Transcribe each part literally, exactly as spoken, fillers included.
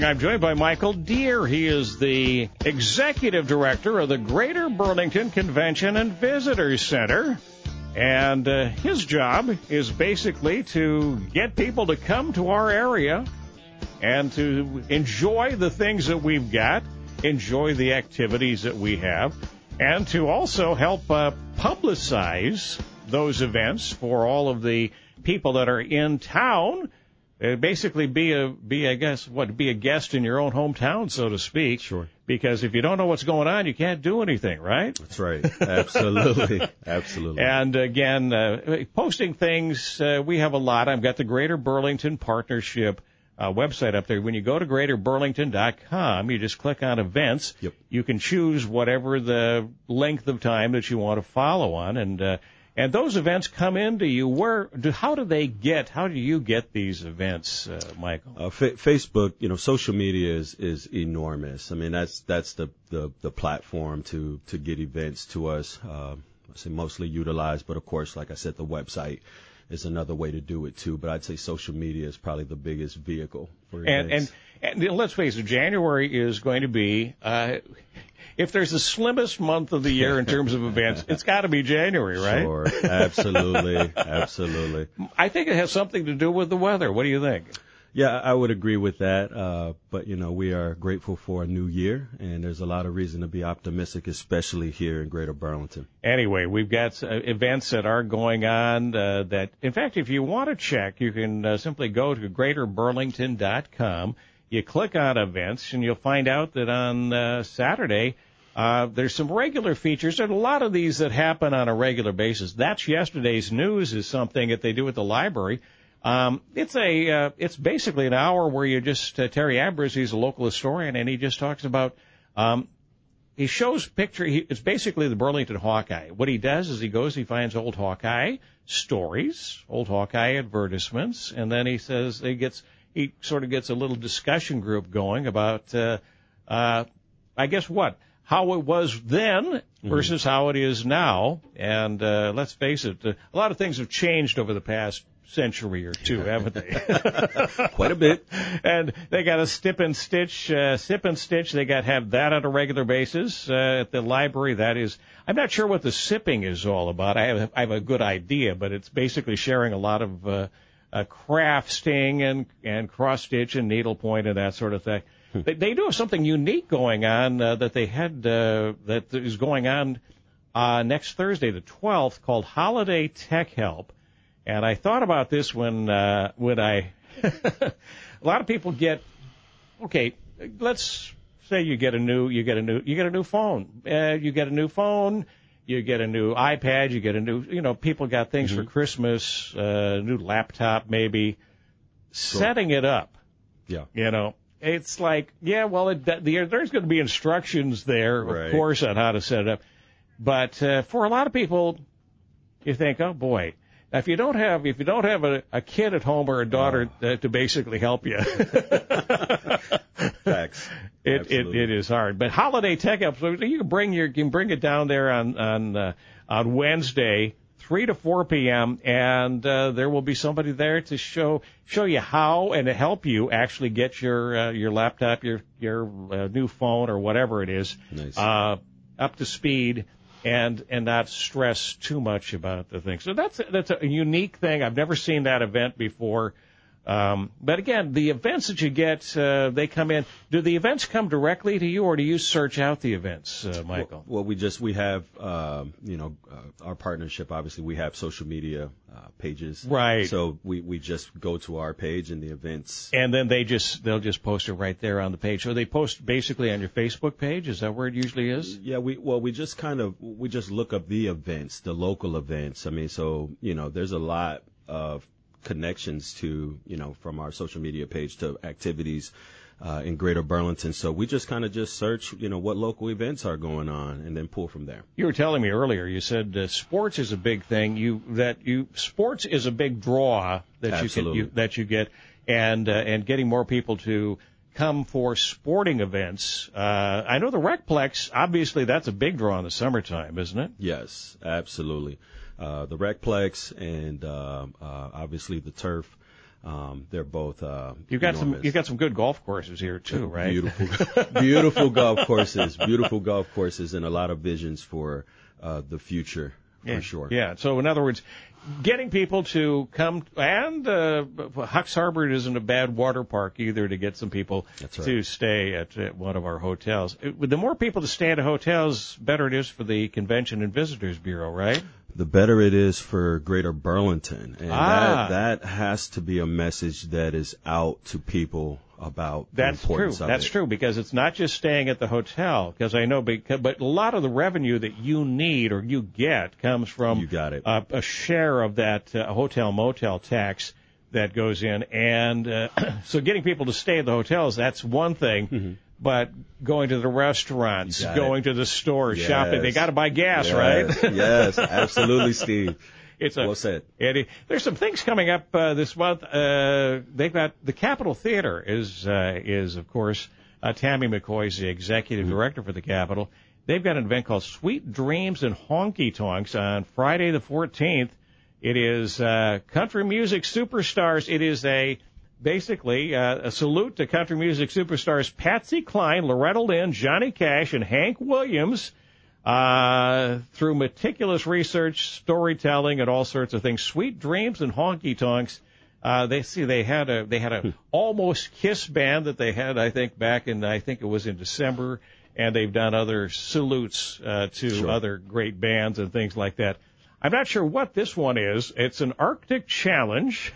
I'm joined by Michael Deere. He is the executive director of the Greater Burlington Convention and Visitors Center. And uh, his job is basically to get people to come to our area and to enjoy the things that we've got, enjoy the activities that we have, and to also help uh, publicize those events for all of the people that are in town. Uh, basically be a, be, I guess, what, be a guest in your own hometown, so to speak. Sure. Because if you don't know what's going on, you can't do anything, right? That's right. Absolutely. Absolutely. And again, uh, posting things, uh, we have a lot. I've got the Greater Burlington Partnership uh, website up there. When you go to greater burlington dot com, you just click on events. Yep. You can choose whatever the length of time that you want to follow on. And, uh, And those events come into you. Where do how do they get? How do you get these events, uh, Michael? Uh, fa- Facebook, you know, social media is is enormous. I mean, that's that's the the, the platform to to get events to us. Uh, I say mostly utilized, but of course, like I said, the website is another way to do it too. But I'd say social media is probably the biggest vehicle for events. And and, and let's face it, January is going to be. Uh, If there's the slimmest month of the year in terms of events, it's got to be January, right? Sure, absolutely, absolutely. I think it has something to do with the weather. What do you think? Yeah, I would agree with that. Uh, but, you know, we are grateful for a new year, and there's a lot of reason to be optimistic, especially here in Greater Burlington. Anyway, we've got uh, events that are going on uh, that, in fact, if you want to check, you can uh, simply go to greater burlington dot com. You click on events, and you'll find out that on uh, Saturday, uh, there's some regular features. There's a lot of these that happen on a regular basis. That's Yesterday's News is something that they do at the library. Um, it's a, uh, it's basically an hour where you just, uh, Terry Ambrose, he's a local historian, and he just talks about, um, he shows picture, he, it's basically the Burlington Hawkeye. What he does is he goes, he finds old Hawkeye stories, old Hawkeye advertisements, and then he says, he gets, he sort of gets a little discussion group going about, uh, uh, I guess what, how it was then versus mm-hmm. how it is now. And, uh, let's face it, uh, a lot of things have changed over the past century or two, haven't they? Quite a bit. And they got a sip and stitch, uh, sip and stitch. They got have that on a regular basis, uh, at the library. That is, I'm not sure what the sipping is all about. I have, I have a good idea, but it's basically sharing a lot of, uh, Uh, crafting and, and cross-stitch and needlepoint and that sort of thing. Hmm. They, they do have something unique going on uh, that they had uh, that is going on uh, next Thursday, the twelfth, called Holiday Tech Help. And I thought about this when uh, when I a lot of people get okay. Let's say you get a new you get a new you get a new phone. Uh, you get a new phone. You get a new iPad, you get a new, you know, people got things mm-hmm. for Christmas, uh, new laptop maybe. Sure. Setting it up. Yeah. You know, it's like, yeah, well, it, the, there's going to be instructions there, right. of course, on how to set it up. But uh, for a lot of people, you think, oh, boy. Now, if you don't have if you don't have a, a kid at home or a daughter oh. uh, to basically help you, Facts. It, it it is hard. But Holiday Tech Help, so you can bring your you can bring it down there on on uh, on Wednesday, three to four p.m. and uh, there will be somebody there to show show you how and to help you actually get your uh, your laptop, your your uh, new phone or whatever it is, nice. uh, up to speed. And and not stress too much about the thing. So that's that's a unique thing. I've never seen that event before. Um, but again, the events that you get, uh, they come in. Do the events come directly to you, or do you search out the events, uh, Michael? Well, well, we just we have um, you know uh, our partnership. Obviously, we have social media uh, pages, right? So we, we just go to our page and the events, and then they just they'll just post it right there on the page. So they post basically on your Facebook page. Is that where it usually is? Yeah, we well we just kind of we just look up the events, the local events. I mean, so you know, there's a lot of connections to, you know, from our social media page to activities uh, in Greater Burlington. So we just kind of just search, you know, what local events are going on and then pull from there. You were telling me earlier, you said uh, sports is a big thing. You that you sports is a big draw that Absolutely. you can you, that you get, and uh, and getting more people to come for sporting events. Uh, I know the Recplex, obviously that's a big draw in the summertime, isn't it? Yes, absolutely. Uh, the Recplex and uh, uh, obviously the turf. Um, they're both uh, you've got enormous. some you've got some good golf courses here too, right? Beautiful, beautiful golf courses, beautiful golf courses, and a lot of visions for uh, the future. Yeah, for sure. Yeah. So in other words, getting people to come, and uh, Hucks Harbor isn't a bad water park either to get some people That's right. to stay at, at one of our hotels. It, the more people to stay at hotels, better it is for the Convention and Visitors Bureau, right? The better it is for Greater Burlington. And Ah. that, that has to be a message that is out to people about That's the importance true. of That's it. true, because it's not just staying at the hotel, because I know, because, but a lot of the revenue that you need or you get comes from You got it. Uh, a share of that uh, hotel motel tax that goes in. And uh, so getting people to stay at the hotels, that's one thing. Mm-hmm. But going to the restaurants, You got going it. to the stores, Yes. shopping, they got to buy gas, Yes. right? Yes, absolutely, Steve. It's a, Well said. Eddie, there's some things coming up uh, this month. Uh, they've got the Capitol Theater is uh, is of course uh, Tammy McCoy's the executive Mm-hmm. director for the Capitol. They've got an event called Sweet Dreams and Honky Tonks on Friday the fourteenth. It is uh, country music superstars. It is a basically uh, a salute to country music superstars Patsy Cline, Loretta Lynn, Johnny Cash, and Hank Williams. Uh, through meticulous research, storytelling, and all sorts of things. Sweet Dreams and Honky Tonks. Uh, they see they had a they had a almost Kiss band that they had, I think, back in I think it was in December, and they've done other salutes uh, to Sure. other great bands and things like that. I'm not sure what this one is. It's an Arctic Challenge.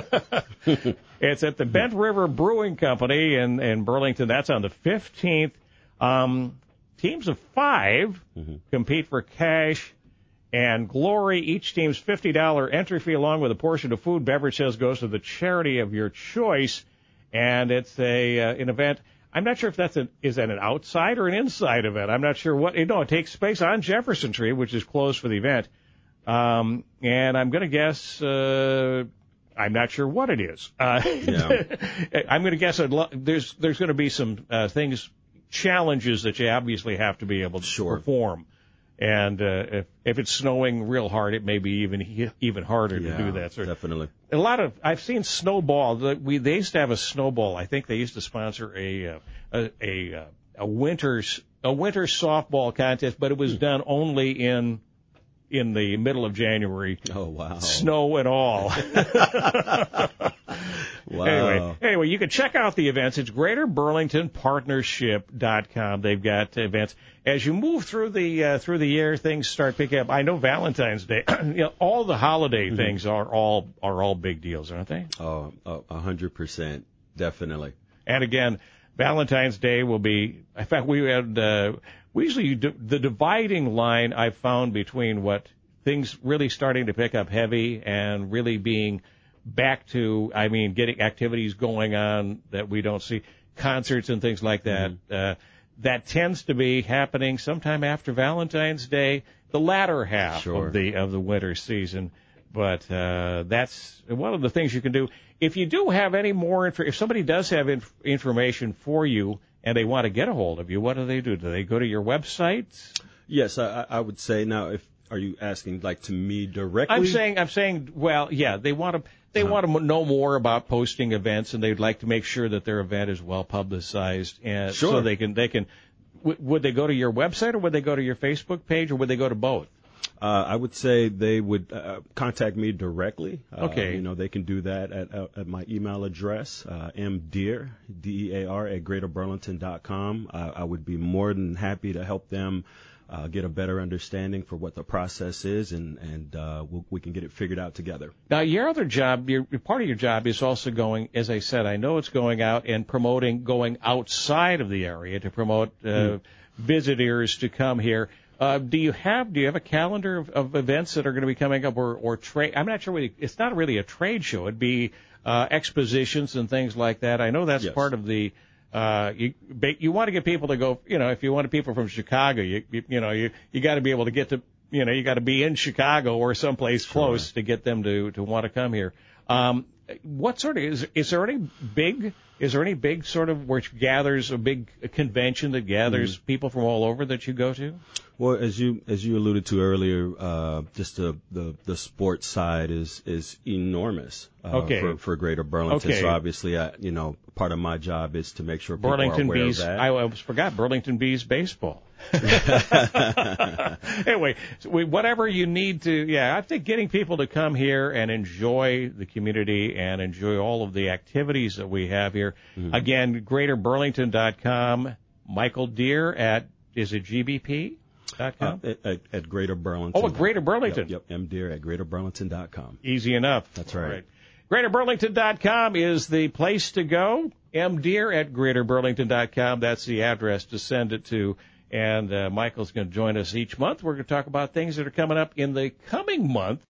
It's at the Bent River Brewing Company in in Burlington. That's on the fifteenth. Um, Teams of five Mm-hmm. compete for cash and glory. Each team's fifty dollars entry fee, along with a portion of food, beverage sales, goes to the charity of your choice. And it's a uh, an event. I'm not sure if that's a is that an outside or an inside event. I'm not sure what. No, it takes place on Jefferson Street, which is closed for the event. Um, and I'm going to guess. Uh, I'm not sure what it is. Uh, Yeah. I'm going to guess a lo- there's there's going to be some uh, things. Challenges that you obviously have to be able to Sure. perform, and uh, if if it's snowing real hard, it may be even even harder Yeah, to do that. So definitely. a lot of I've seen snowball. The- We they used to have a snowball. I think they used to sponsor a uh, a a, uh, a winter a winter softball contest, but it was done only in in the middle of January. Oh, wow. Snow and all. Wow. Anyway, anyway, you can check out the events. It's Greater Burlington Partnership dot com. They've got events. As you move through the uh, through the year, things start picking up. I know Valentine's Day, you know, all the holiday Mm-hmm. things are all are all big deals, aren't they? Oh, a hundred percent. Definitely. And again, Valentine's Day will be. In fact, we had uh, we usually do, the dividing line I found between what things really starting to pick up heavy and really being back to, I mean, getting activities going on that we don't see, concerts and things like that. Mm-hmm. Uh, that tends to be happening sometime after Valentine's Day, the latter half Sure. of the of the winter season. But uh, that's one of the things you can do. If you do have any more, inf- if somebody does have inf- information for you and they want to get a hold of you, what do they do? Do they go to your website? Yes, I, I would say now. If are you asking like to me directly? I'm saying, I'm saying, well, yeah, they want to, they Uh-huh. want to know more about posting events, and they'd like to make sure that their event is well publicized, and so Sure. they can, they can. W- would they go to your website, or would they go to your Facebook page, or would they go to both? Uh, I would say they would uh, contact me directly. Uh, Okay. You know, they can do that at, uh, at my email address, uh, mdear, D E A R, at greater burlington dot com. Uh, I would be more than happy to help them uh, get a better understanding for what the process is, and, and uh, we'll, we can get it figured out together. Now, your other job, your part of your job is also going, as I said, I know it's going out and promoting, going outside of the area to promote uh, Mm. visitors to come here. Uh, do you have do you have a calendar of, of events that are going to be coming up, or or trade? I'm not sure. Whether, it's not really a trade show. It'd be uh, expositions and things like that. I know that's Yes. part of the. Uh, you you want to get people to go. You know, if you want people from Chicago, you you, you know you you got to be able to get to. You know, you got to be in Chicago or someplace Sure. close to get them to to want to come here. Um, what sort of is is there any big Is there any big sort of which gathers a big convention that gathers mm-hmm. people from all over that you go to? Well, as you as you alluded to earlier, uh, just the, the the sports side is is enormous uh, okay. for for Greater Burlington. Okay. So obviously, I, you know, part of my job is to make sure people Burlington are aware Bees, of that. I almost forgot Burlington Bees baseball. Anyway, so we, whatever you need to, yeah, I think getting people to come here and enjoy the community and enjoy all of the activities that we have here. Mm-hmm. Again, greater burlington dot com. Michael Deere at, is it G B P dot com? Uh, at, at Greater Burlington. Oh, at Greater Burlington. Yep, yep. M. Deere at greater burlington dot com. Easy enough. That's right. right. greater burlington dot com is the place to go. M. Deere at greater burlington dot com. That's the address to send it to. And uh, Michael's going to join us each month. We're going to talk about things that are coming up in the coming month.